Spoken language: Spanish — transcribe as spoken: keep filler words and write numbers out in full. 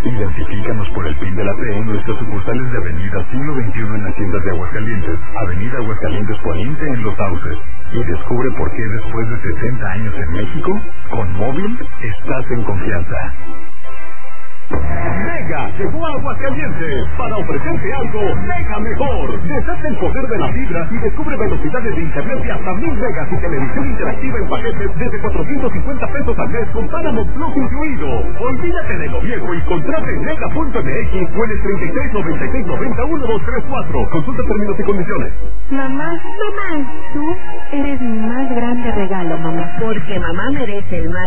Identifícanos por el PIN de la T en nuestras sucursales de Avenida Siglo veintiuno en Haciendas de Aguascalientes, Avenida Aguascalientes Poniente en Los Sauces. Y descubre por qué después de sesenta años en México, con Móvil estás en confianza. Mega llegó a Aguascalientes para ofrecerte algo mega mejor. Desata el poder de la fibra y descubre velocidades de internet de hasta mil megas y televisión interactiva en paquetes desde cuatrocientos cincuenta pesos al mes con Paramount Plus incluido. Olvídate de lo viejo y contrata en mega punto m x o en el treinta y seis noventa y seis noventa uno dos tres cuatro. Consulta términos y condiciones. Mamá, mamá, tú eres mi más grande regalo, mamá. Porque mamá merece el más